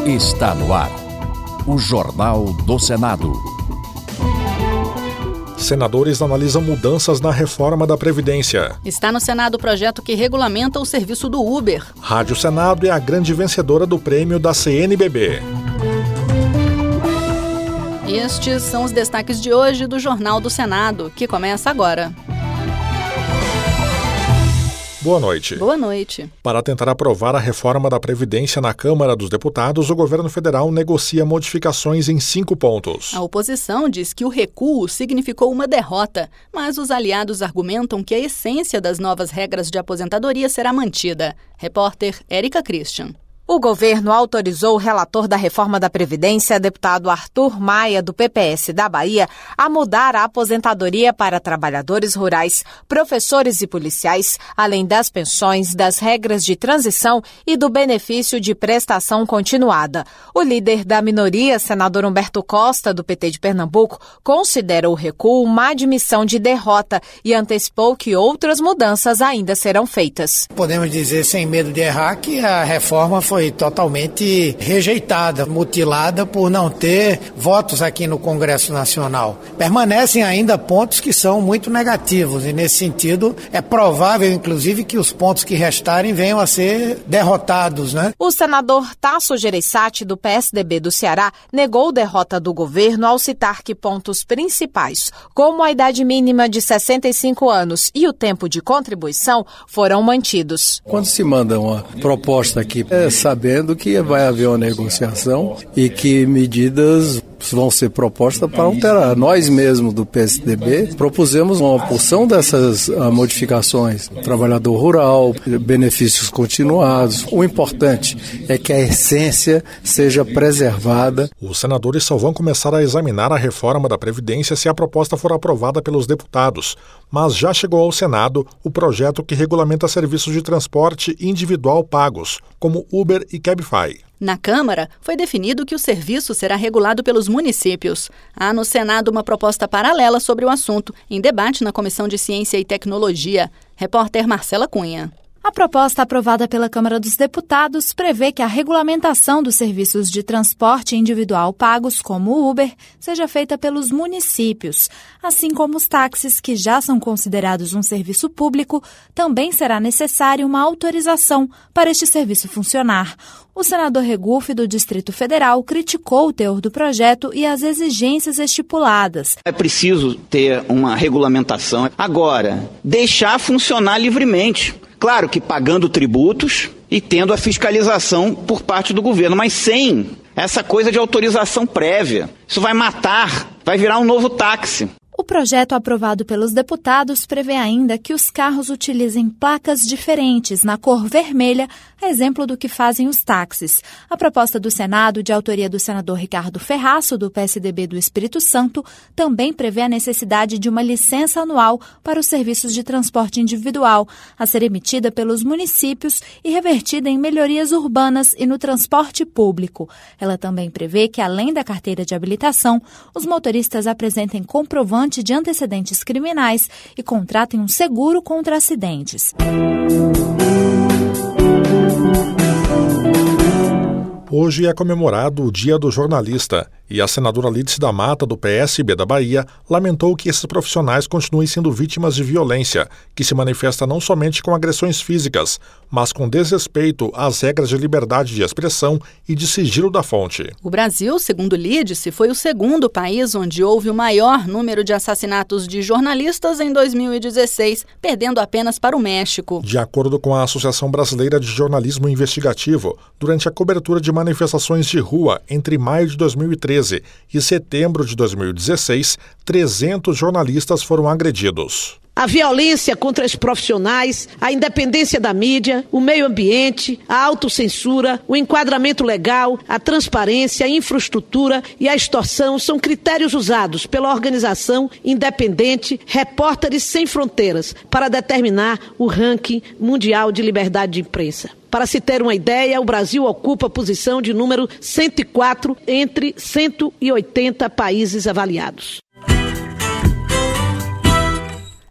Está no ar o Jornal do Senado. Senadores analisam mudanças na reforma da Previdência. Está no Senado o projeto que regulamenta o serviço do Uber. Rádio Senado é a grande vencedora do prêmio da CNBB. Estes são os destaques de hoje do Jornal do Senado, que começa agora. Boa noite. Boa noite. Para tentar aprovar a reforma da Previdência na Câmara dos Deputados, o governo federal negocia modificações em 5 pontos. A oposição diz que o recuo significou uma derrota, mas os aliados argumentam que a essência das novas regras de aposentadoria será mantida. Repórter Érica Christian. O governo autorizou o relator da reforma da Previdência, deputado Arthur Maia, do PPS da Bahia, a mudar a aposentadoria para trabalhadores rurais, professores e policiais, além das pensões, das regras de transição e do benefício de prestação continuada. O líder da minoria, senador Humberto Costa, do PT de Pernambuco, considera o recuo uma admissão de derrota e antecipou que outras mudanças ainda serão feitas. Podemos dizer, sem medo de errar, que a reforma foi totalmente rejeitada, mutilada por não ter votos aqui no Congresso Nacional. Permanecem ainda pontos que são muito negativos e, nesse sentido, é provável, inclusive, que os pontos que restarem venham a ser derrotados, né? O senador Tasso Gereissati, do PSDB do Ceará, negou derrota do governo ao citar que pontos principais, como a idade mínima de 65 anos e o tempo de contribuição, foram mantidos. Quando se manda uma proposta aqui, sabendo que vai haver uma negociação e que medidas vão ser propostas para alterar. Nós mesmos do PSDB propusemos uma porção dessas modificações. Trabalhador rural, benefícios continuados. O importante é que a essência seja preservada. Os senadores só vão começar a examinar a reforma da Previdência se a proposta for aprovada pelos deputados. Mas já chegou ao Senado o projeto que regulamenta serviços de transporte individual pagos, como Uber e Cabify. Na Câmara, foi definido que o serviço será regulado pelos municípios. Há no Senado uma proposta paralela sobre o assunto, em debate na Comissão de Ciência e Tecnologia. Repórter Marcela Cunha. A proposta aprovada pela Câmara dos Deputados prevê que a regulamentação dos serviços de transporte individual pagos, como o Uber, seja feita pelos municípios. Assim como os táxis, que já são considerados um serviço público, também será necessária uma autorização para este serviço funcionar. O senador Regufe, do Distrito Federal, criticou o teor do projeto e as exigências estipuladas. É preciso ter uma regulamentação. Agora, deixar funcionar livremente. Claro que pagando tributos e tendo a fiscalização por parte do governo, mas sem essa coisa de autorização prévia. Isso vai matar, vai virar um novo táxi. O projeto aprovado pelos deputados prevê ainda que os carros utilizem placas diferentes na cor vermelha, a exemplo do que fazem os táxis. A proposta do Senado, de autoria do senador Ricardo Ferraço, do PSDB do Espírito Santo, também prevê a necessidade de uma licença anual para os serviços de transporte individual, a ser emitida pelos municípios e revertida em melhorias urbanas e no transporte público. Ela também prevê que, além da carteira de habilitação, os motoristas apresentem comprovante de antecedentes criminais e contratem um seguro contra acidentes. Hoje é comemorado o Dia do Jornalista e a senadora Lídice da Mata, do PSB da Bahia, lamentou que esses profissionais continuem sendo vítimas de violência, que se manifesta não somente com agressões físicas, mas com desrespeito às regras de liberdade de expressão e de sigilo da fonte. O Brasil, segundo Lídice, foi o segundo país onde houve o maior número de assassinatos de jornalistas em 2016, perdendo apenas para o México. De acordo com a Associação Brasileira de Jornalismo Investigativo, durante a cobertura de manifestações de rua entre maio de 2013 e setembro de 2016, 300 jornalistas foram agredidos. A violência contra os profissionais, a independência da mídia, o meio ambiente, a autocensura, o enquadramento legal, a transparência, a infraestrutura e a extorsão são critérios usados pela organização independente Repórteres Sem Fronteiras para determinar o ranking mundial de liberdade de imprensa. Para se ter uma ideia, o Brasil ocupa a posição de número 104 entre 180 países avaliados.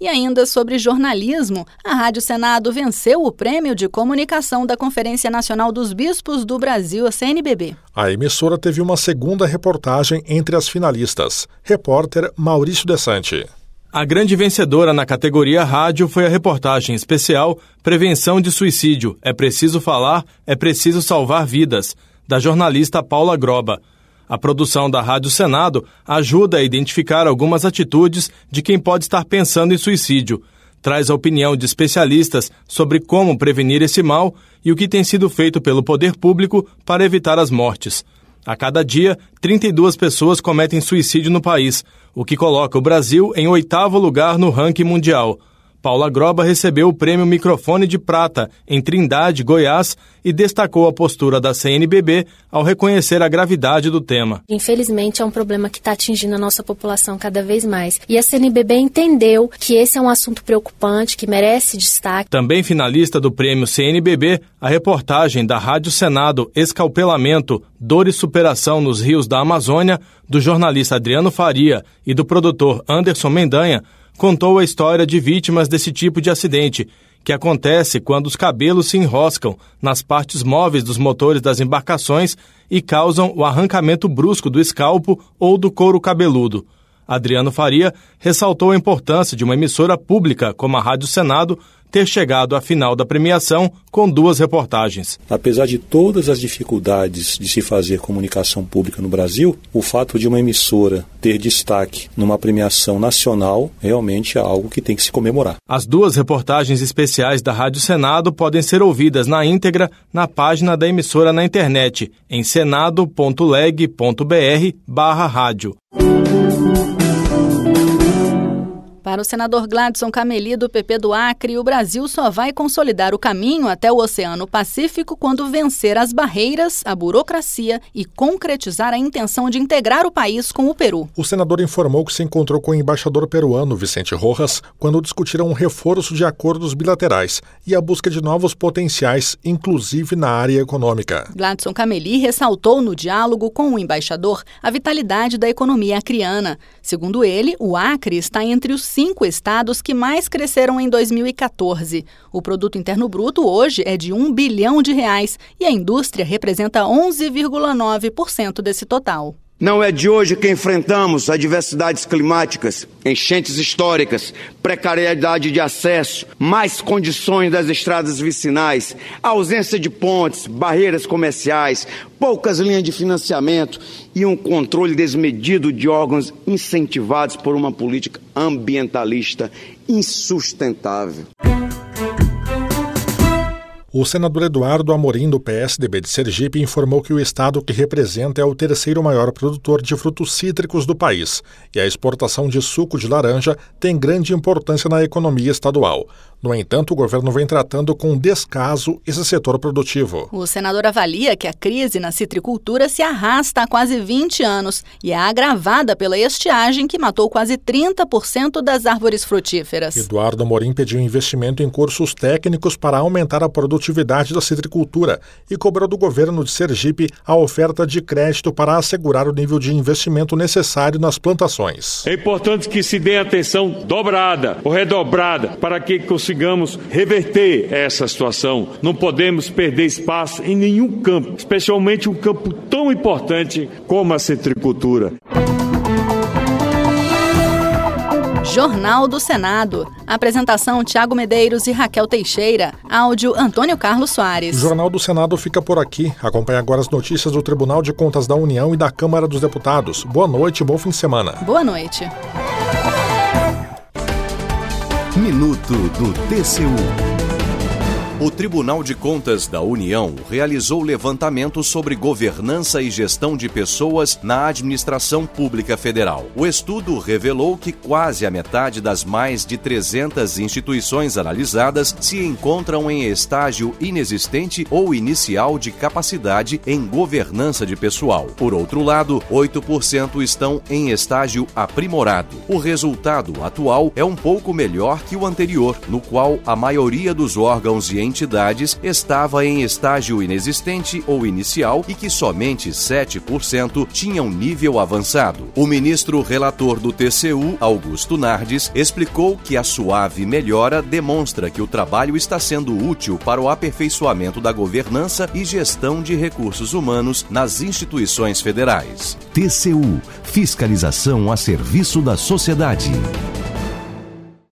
E ainda sobre jornalismo, a Rádio Senado venceu o Prêmio de Comunicação da Conferência Nacional dos Bispos do Brasil, a CNBB. A emissora teve uma segunda reportagem entre as finalistas. Repórter Maurício Desante. A grande vencedora na categoria rádio foi a reportagem especial Prevenção de Suicídio. É preciso falar, é preciso salvar vidas, da jornalista Paula Groba. A produção da Rádio Senado ajuda a identificar algumas atitudes de quem pode estar pensando em suicídio. Traz a opinião de especialistas sobre como prevenir esse mal e o que tem sido feito pelo poder público para evitar as mortes. A cada dia, 32 pessoas cometem suicídio no país, o que coloca o Brasil em 8º lugar no ranking mundial. Paula Groba recebeu o prêmio Microfone de Prata em Trindade, Goiás, e destacou a postura da CNBB ao reconhecer a gravidade do tema. Infelizmente, é um problema que está atingindo a nossa população cada vez mais. E a CNBB entendeu que esse é um assunto preocupante, que merece destaque. Também finalista do prêmio CNBB, a reportagem da Rádio Senado Escalpelamento, Dor e Superação nos Rios da Amazônia, do jornalista Adriano Faria e do produtor Anderson Mendanha, contou a história de vítimas desse tipo de acidente, que acontece quando os cabelos se enroscam nas partes móveis dos motores das embarcações e causam o arrancamento brusco do escalpo ou do couro cabeludo. Adriano Faria ressaltou a importância de uma emissora pública como a Rádio Senado ter chegado à final da premiação com 2 reportagens. Apesar de todas as dificuldades de se fazer comunicação pública no Brasil, o fato de uma emissora ter destaque numa premiação nacional realmente é algo que tem que se comemorar. As 2 reportagens especiais da Rádio Senado podem ser ouvidas na íntegra na página da emissora na internet, em senado.leg.br/rádio. Para o senador Gladson Cameli, do PP do Acre, o Brasil só vai consolidar o caminho até o Oceano Pacífico quando vencer as barreiras, a burocracia e concretizar a intenção de integrar o país com o Peru. O senador informou que se encontrou com o embaixador peruano Vicente Rojas quando discutiram um reforço de acordos bilaterais e a busca de novos potenciais, inclusive na área econômica. Gladson Cameli ressaltou no diálogo com o embaixador a vitalidade da economia acreana. Segundo ele, o Acre está entre os 5 estados que mais cresceram em 2014. O produto interno bruto hoje é de R$1 bilhão e a indústria representa 11,9% desse total. Não é de hoje que enfrentamos adversidades climáticas, enchentes históricas, precariedade de acesso, más condições das estradas vicinais, ausência de pontes, barreiras comerciais, poucas linhas de financiamento e um controle desmedido de órgãos incentivados por uma política ambientalista insustentável. O senador Eduardo Amorim, do PSDB de Sergipe, informou que o estado que representa é o 3º maior produtor de frutos cítricos do país e a exportação de suco de laranja tem grande importância na economia estadual. No entanto, o governo vem tratando com descaso esse setor produtivo. O senador avalia que a crise na citricultura se arrasta há quase 20 anos e é agravada pela estiagem que matou quase 30% das árvores frutíferas. Eduardo Amorim pediu investimento em cursos técnicos para aumentar a produtividade da citricultura e cobrou do governo de Sergipe a oferta de crédito para assegurar o nível de investimento necessário nas plantações. É importante que se dê atenção dobrada ou redobrada para que consigamos reverter essa situação. Não podemos perder espaço em nenhum campo, especialmente um campo tão importante como a citricultura. Jornal do Senado. Apresentação: Tiago Medeiros e Raquel Teixeira. Áudio: Antônio Carlos Soares. O Jornal do Senado fica por aqui. Acompanhe agora as notícias do Tribunal de Contas da União e da Câmara dos Deputados. Boa noite e bom fim de semana. Boa noite. Minuto do TCU. O Tribunal de Contas da União realizou levantamento sobre governança e gestão de pessoas na administração pública federal. O estudo revelou que quase a metade das mais de 300 instituições analisadas se encontram em estágio inexistente ou inicial de capacidade em governança de pessoal. Por outro lado, 8% estão em estágio aprimorado. O resultado atual é um pouco melhor que o anterior, no qual a maioria dos órgãos e entidades estava em estágio inexistente ou inicial e que somente 7% tinham nível avançado. O ministro relator do TCU, Augusto Nardes, explicou que a suave melhora demonstra que o trabalho está sendo útil para o aperfeiçoamento da governança e gestão de recursos humanos nas instituições federais. TCU, fiscalização a serviço da sociedade.